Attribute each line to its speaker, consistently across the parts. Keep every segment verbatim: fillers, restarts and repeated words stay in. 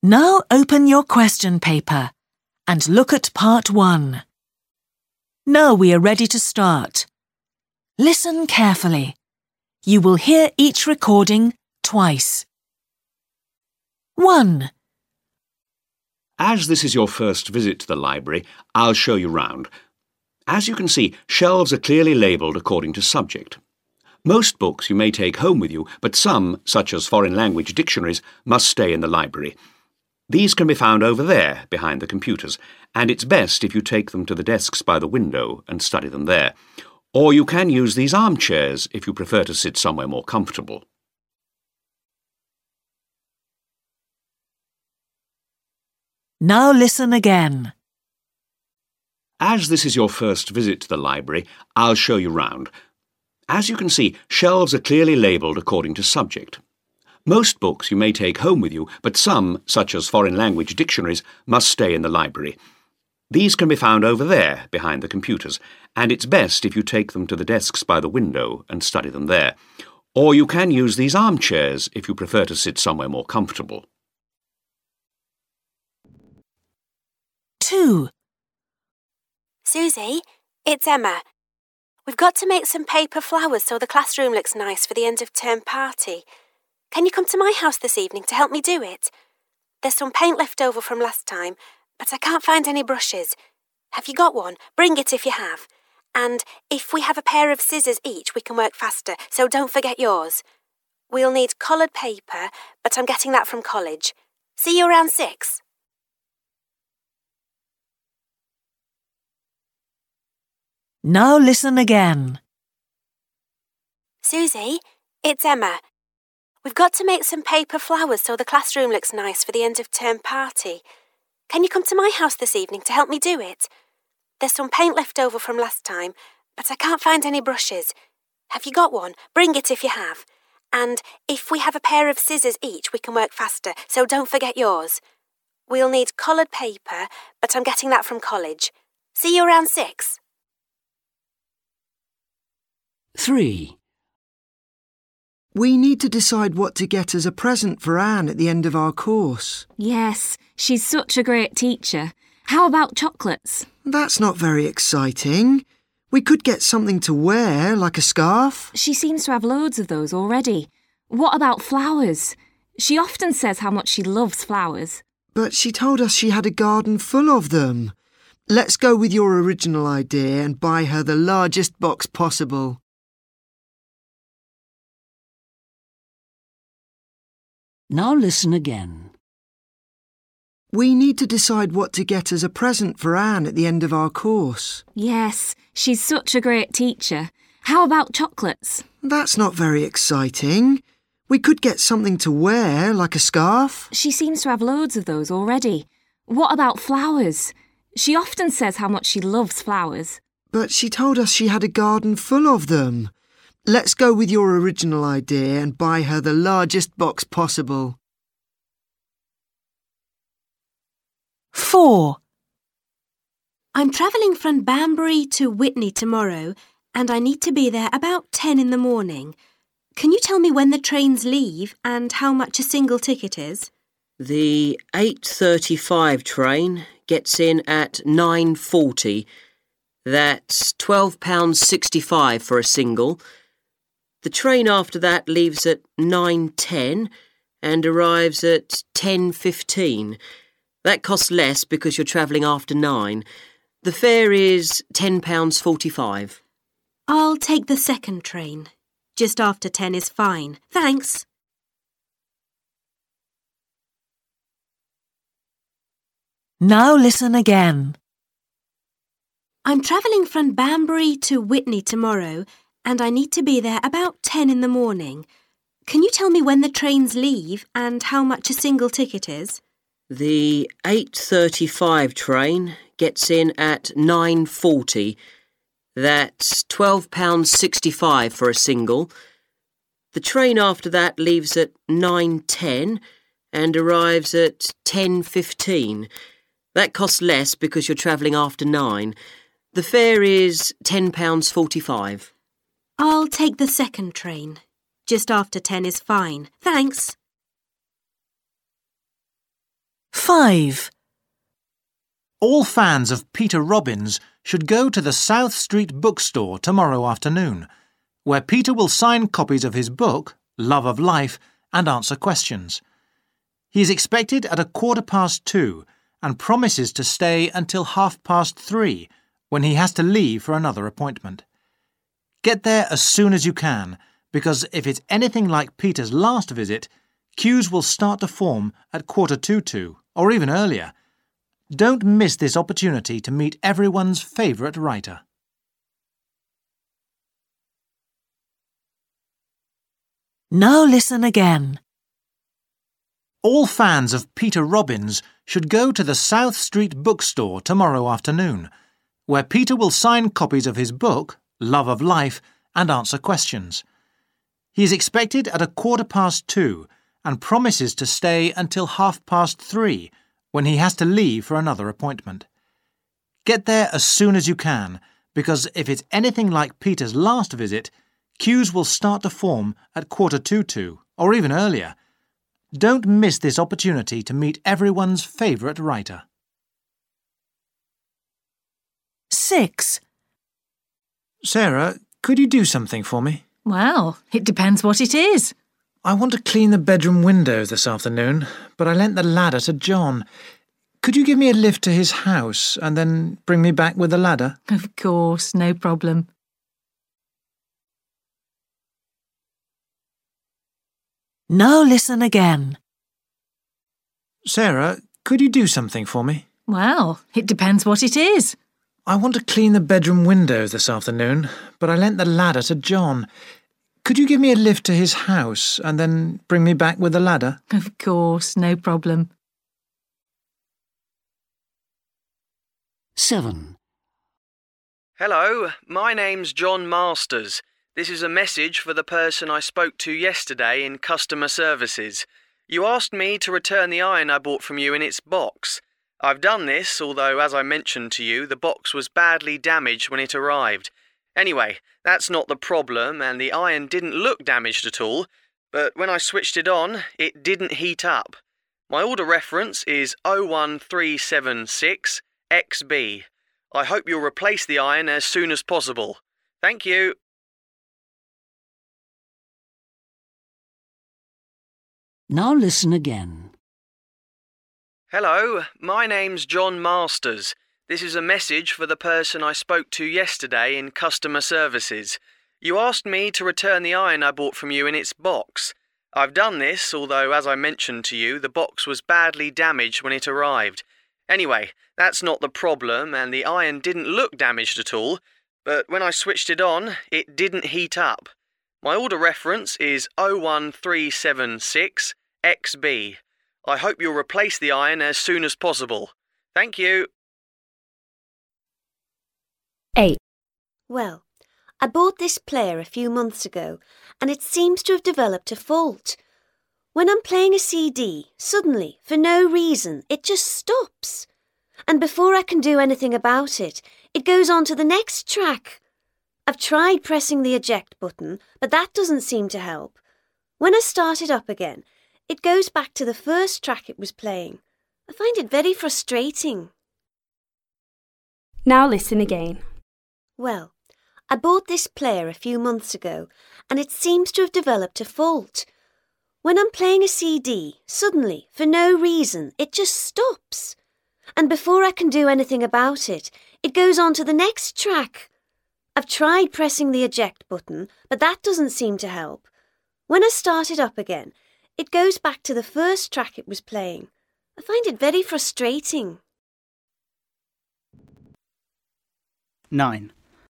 Speaker 1: Now open your question paper and look at part one. Now we are ready to start. Listen carefully. You will hear each recording twice. one.
Speaker 2: As this is your first visit to the library, I'll show you round. As you can see, shelves are clearly labelled according to subject. Most books you may take home with you, but some, such as foreign language dictionaries, must stay in the library. These can be found over there, behind the computers, and it's best if you take them to the desks by the window and study them there. Or you can use these armchairs if you prefer to sit somewhere more comfortable.
Speaker 1: Now listen again.
Speaker 2: As this is your first visit to the library, I'll show you round. As you can see, shelves are clearly labelled according to subject. Most books you may take home with you, but some, such as foreign language dictionaries, must stay in the library. These can be found over there, behind the computers, and it's best if you take them to the desks by the window and study them there. Or you can use these armchairs if you prefer to sit somewhere more comfortable.
Speaker 1: two.
Speaker 3: Susie, it's Emma. We've got to make some paper flowers so the classroom looks nice for the end of term party. Can you come to my house this evening to help me do it? There's some paint left over from last time, but I can't find any brushes. Have you got one? Bring it if you have. And if we have a pair of scissors each, we can work faster, so don't forget yours. We'll need coloured paper, but I'm getting that from college. See you around six.
Speaker 1: Now listen again.
Speaker 3: Susie, it's Emma. We've got to make some paper flowers so the classroom looks nice for the end of term party. Can you come to my house this evening to help me do it? There's some paint left over from last time, but I can't find any brushes. Have you got one? Bring it if you have. And if we have a pair of scissors each, we can work faster, so don't forget yours. We'll need coloured paper, but I'm getting that from college. See you around six.
Speaker 4: three.
Speaker 5: We need to decide what to get as a present for Anne at the end of our course.
Speaker 6: Yes, she's such a great teacher. How about chocolates?
Speaker 5: That's not very exciting. We could get something to wear, like a scarf.
Speaker 6: She seems to have loads of those already. What about flowers? She often says how much she loves flowers.
Speaker 5: But she told us she had a garden full of them. Let's go with your original idea and buy her the largest box possible.
Speaker 4: Now listen again.
Speaker 5: We need to decide what to get as a present for Anne at the end of our course.
Speaker 6: Yes, she's such a great teacher. How about chocolates?
Speaker 5: That's not very exciting. We could get something to wear, like a scarf.
Speaker 6: She seems to have loads of those already. What about flowers? She often says how much she loves flowers.
Speaker 5: But she told us she had a garden full of them. Let's go with your original idea and buy her the largest box possible.
Speaker 1: four.
Speaker 3: I'm travelling from Banbury to Witney tomorrow, and I need to be there about ten in the morning. Can you tell me when the trains leave and how much a single ticket is?
Speaker 7: The eight thirty-five train gets in at nine forty. That's twelve pounds sixty-five for a single. The train after that leaves at nine ten and arrives at ten fifteen. That costs less because you're travelling after nine. The fare is ten pounds forty-five.
Speaker 3: I'll take the second train. Just after ten is fine. Thanks.
Speaker 1: Now listen again.
Speaker 3: I'm travelling from Banbury to Witney tomorrow, and I need to be there about ten in the morning. Can you tell me when the trains leave and how much a single ticket is?
Speaker 7: The eight thirty-five train gets in at nine forty. That's twelve pounds sixty-five for a single. The train after that leaves at nine ten and arrives at ten fifteen. That costs less because you're travelling after nine. The fare is ten pounds forty-five.
Speaker 3: I'll take the second train. Just after ten is fine. Thanks.
Speaker 1: Five.
Speaker 8: All fans of Peter Robbins should go to the South Street bookstore tomorrow afternoon, where Peter will sign copies of his book, Love of Life, and answer questions. He is expected at a quarter past two and promises to stay until half past three, when he has to leave for another appointment. Get there as soon as you can, because if it's anything like Peter's last visit, queues will start to form at quarter to two, or even earlier. Don't miss this opportunity to meet everyone's favourite writer.
Speaker 1: Now listen again.
Speaker 8: All fans of Peter Robbins should go to the South Street bookstore tomorrow afternoon, where Peter will sign copies of his book, Love of Life, and answer questions. He is expected at a quarter past two and promises to stay until half past three, when he has to leave for another appointment. Get there as soon as you can, because if it's anything like Peter's last visit, queues will start to form at quarter to two, or even earlier. Don't miss this opportunity to meet everyone's favourite writer.
Speaker 1: Six.
Speaker 8: Sarah, could you do something for me?
Speaker 9: Well, it depends what it is.
Speaker 8: I want to clean the bedroom windows this afternoon, but I lent the ladder to John. Could you give me a lift to his house and then bring me back with the ladder?
Speaker 9: Of course, no problem.
Speaker 1: Now listen again.
Speaker 8: Sarah, could you do something for me?
Speaker 9: Well, it depends what it is.
Speaker 8: I want to clean the bedroom windows this afternoon, but I lent the ladder to John. Could you give me a lift to his house and then bring me back with the ladder?
Speaker 9: Of course, no problem.
Speaker 4: Seven.
Speaker 10: Hello, my name's John Masters. This is a message for the person I spoke to yesterday in customer services. You asked me to return the iron I bought from you in its box. I've done this, although, as I mentioned to you, the box was badly damaged when it arrived. Anyway, that's not the problem, and the iron didn't look damaged at all, but when I switched it on, it didn't heat up. My order reference is oh one three seven six X B. I hope you'll replace the iron as soon as possible. Thank you.
Speaker 4: Now listen again.
Speaker 10: Hello, my name's John Masters. This is a message for the person I spoke to yesterday in customer services. You asked me to return the iron I bought from you in its box. I've done this, although, as I mentioned to you, the box was badly damaged when it arrived. Anyway, that's not the problem, and the iron didn't look damaged at all, but when I switched it on, it didn't heat up. My order reference is oh one three seven six X B. I hope you'll replace the iron as soon as possible. Thank you.
Speaker 3: Eight. Well, I bought this player a few months ago, and it seems to have developed a fault. When I'm playing a C D, suddenly, for no reason, it just stops. And before I can do anything about it, it goes on to the next track. I've tried pressing the eject button, but that doesn't seem to help. When I start it up again, it goes back to the first track it was playing. I find it very frustrating.
Speaker 11: Now listen again.
Speaker 3: Well, I bought this player a few months ago, and it seems to have developed a fault. When I'm playing a C D, suddenly, for no reason, it just stops. And before I can do anything about it, it goes on to the next track. I've tried pressing the eject button, but that doesn't seem to help. When I start it up again, it goes back to the first track it was playing. I find it very frustrating.
Speaker 12: Nine.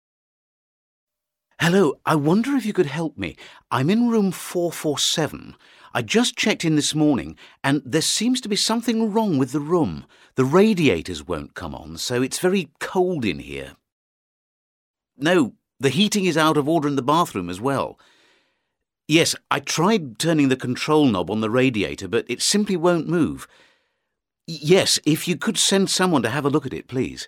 Speaker 13: Hello, I wonder if you could help me. I'm in room four four seven. I just checked in this morning, and there seems to be something wrong with the room. The radiators won't come on, so it's very cold in here. No, the heating is out of order in the bathroom as well. Yes, I tried turning the control knob on the radiator, but it simply won't move. Yes, if you could send someone to have a look at it, please.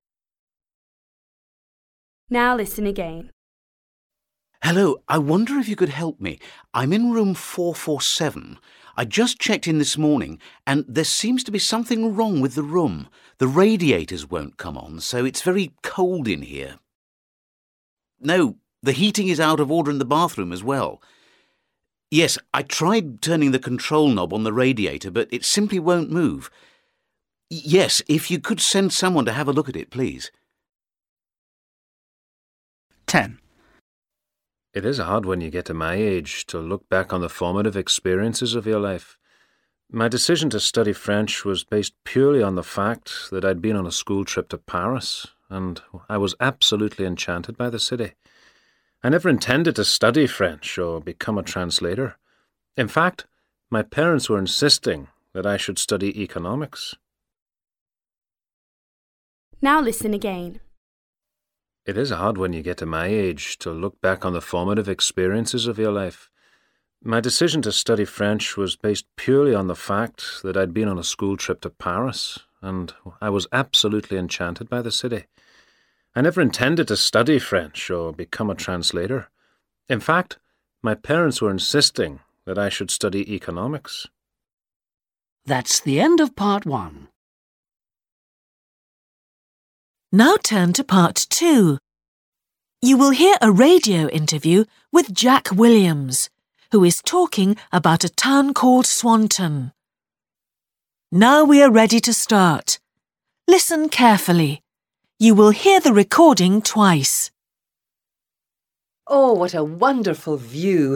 Speaker 11: Now listen again.
Speaker 13: Hello, I wonder if you could help me. I'm in room four four seven. I just checked in this morning and there seems to be something wrong with the room. The radiators won't come on, so it's very cold in here. No, the heating is out of order in the bathroom as well. Yes, I tried turning the control knob on the radiator, but it simply won't move. Yes, if you could send someone to have a look at it, please.
Speaker 12: ten.
Speaker 14: It is hard when you get to my age to look back on the formative experiences of your life. My decision to study French was based purely on the fact that I'd been on a school trip to Paris, and I was absolutely enchanted by the city. I never intended to study French or become a translator. In fact, my parents were insisting that I should study economics.
Speaker 11: Now listen again.
Speaker 14: It is hard when you get to my age to look back on the formative experiences of your life. My decision to study French was based purely on the fact that I'd been on a school trip to Paris, and I was absolutely enchanted by the city. I never intended to study French or become a translator. In fact, my parents were insisting that I should study economics.
Speaker 4: That's the end of part one.
Speaker 1: Now turn to part two. You will hear a radio interview with Jack Williams, who is talking about a town called Swanton. Now we are ready to start. Listen carefully. You will hear the recording twice.
Speaker 15: Oh, what a wonderful view.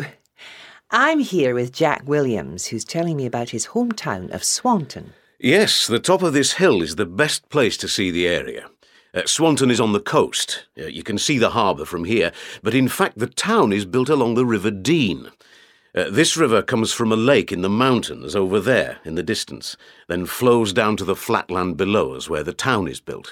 Speaker 15: I'm here with Jack Williams, who's telling me about his hometown of Swanton.
Speaker 16: Yes, the top of this hill is the best place to see the area. Uh, Swanton is on the coast. Uh, you can see the harbour from here, but in fact the town is built along the River Dean. Uh, this river comes from a lake in the mountains over there in the distance, then flows down to the flat land below us where the town is built.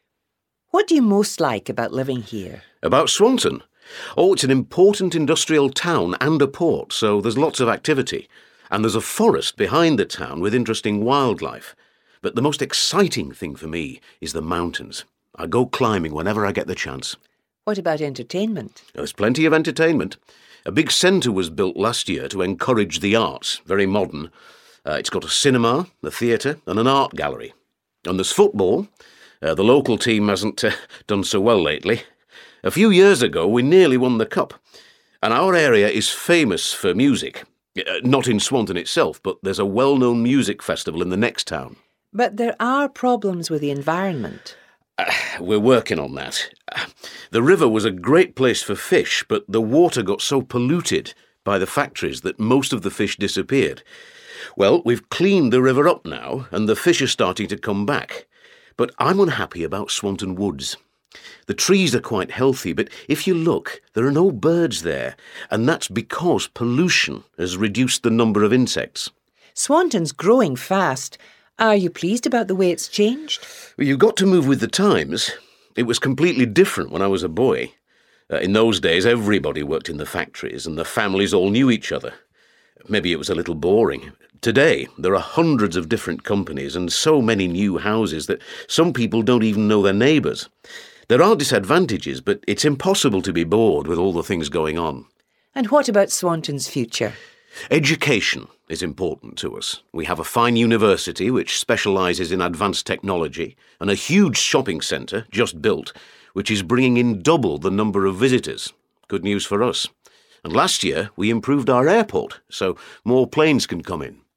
Speaker 15: What do you most like about living here?
Speaker 16: About Swanton? Oh, it's an important industrial town and a port, so there's lots of activity. And there's a forest behind the town with interesting wildlife. But the most exciting thing for me is the mountains. I go climbing whenever I get the chance.
Speaker 15: What about entertainment?
Speaker 16: There's plenty of entertainment. A big centre was built last year to encourage the arts, very modern. Uh, it's got a cinema, a theatre and an art gallery. And there's football. Uh, the local team hasn't uh, done so well lately. A few years ago we nearly won the cup. And our area is famous for music. Uh, not in Swanton itself, but there's a well-known music festival in the next town.
Speaker 15: But there are problems with the environment.
Speaker 16: Uh, we're working on that. Uh, the river was a great place for fish, but the water got so polluted by the factories that most of the fish disappeared. Well, we've cleaned the river up now, and the fish are starting to come back. But I'm unhappy about Swanton Woods. The trees are quite healthy, but if you look, there are no birds there, and that's because pollution has reduced the number of insects.
Speaker 15: Swanton's growing fast. Are you pleased about the way it's changed?
Speaker 16: Well, you've got to move with the times. It was completely different when I was a boy. Uh, in those days, everybody worked in the factories and the families all knew each other. Maybe it was a little boring. Today, there are hundreds of different companies and so many new houses that some people don't even know their neighbours. There are disadvantages, but it's impossible to be bored with all the things going on.
Speaker 15: And what about Swanton's future?
Speaker 16: Education is important to us. We have a fine university which specialises in advanced technology and a huge shopping centre just built which is bringing in double the number of visitors. Good news for us. And last year we improved our airport so more planes can come in.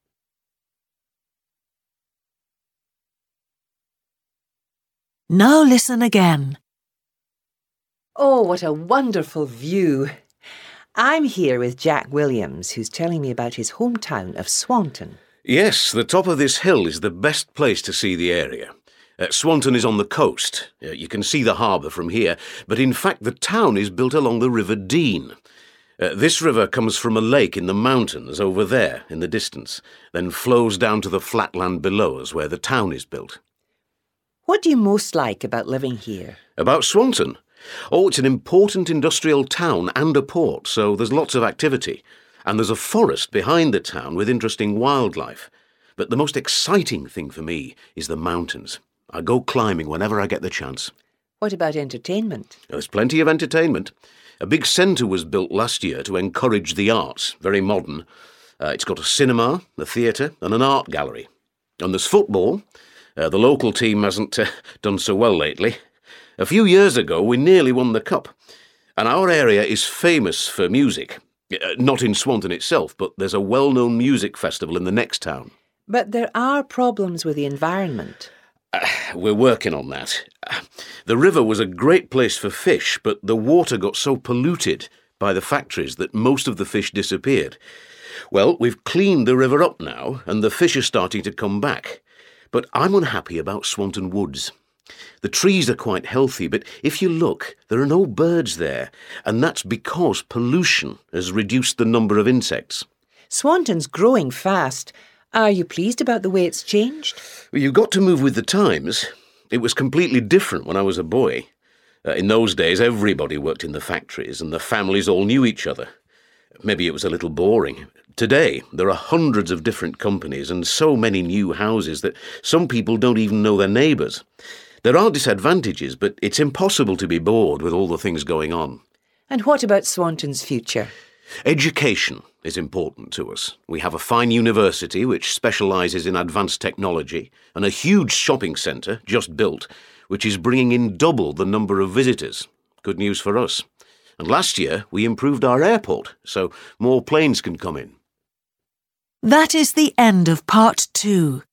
Speaker 1: Now listen again.
Speaker 15: Oh, what a wonderful view. I'm here with Jack Williams, who's telling me about his hometown of Swanton.
Speaker 16: Yes, the top of this hill is the best place to see the area. Uh, Swanton is on the coast. Uh, you can see the harbour from here, but in fact the town is built along the River Dean. Uh, this river comes from a lake in the mountains over there in the distance, then flows down to the flat land below us where the town is built.
Speaker 15: What do you most like about living here?
Speaker 16: About Swanton? Oh, it's an important industrial town and a port, so there's lots of activity. And there's a forest behind the town with interesting wildlife. But the most exciting thing for me is the mountains. I go climbing whenever I get the chance.
Speaker 15: What about entertainment?
Speaker 16: There's plenty of entertainment. A big centre was built last year to encourage the arts, very modern. Uh, it's got a cinema, a theatre and an art gallery. And there's football. Uh, the local team hasn't uh, done so well lately. A few years ago, we nearly won the cup. And our area is famous for music. Uh, not in Swanton itself, but there's a well-known music festival in the next town.
Speaker 15: But there are problems with the environment.
Speaker 16: Uh, we're working on that. Uh, the river was a great place for fish, but the water got so polluted by the factories that most of the fish disappeared. Well, we've cleaned the river up now, and the fish are starting to come back. But I'm unhappy about Swanton Woods. The trees are quite healthy, but if you look, there are no birds there, and that's because pollution has reduced the number of insects.
Speaker 15: Swanton's growing fast. Are you pleased about the way it's changed?
Speaker 16: Well, you've got to move with the times. It was completely different when I was a boy. Uh, in those days, everybody worked in the factories, and the families all knew each other. Maybe it was a little boring. Today, there are hundreds of different companies and so many new houses that some people don't even know their neighbours. There are disadvantages, but it's impossible to be bored with all the things going on.
Speaker 15: And what about Swanton's future?
Speaker 16: Education is important to us. We have a fine university which specialises in advanced technology and a huge shopping centre just built, which is bringing in double the number of visitors. Good news for us. And last year we improved our airport, so more planes can come in.
Speaker 1: That is the end of part two.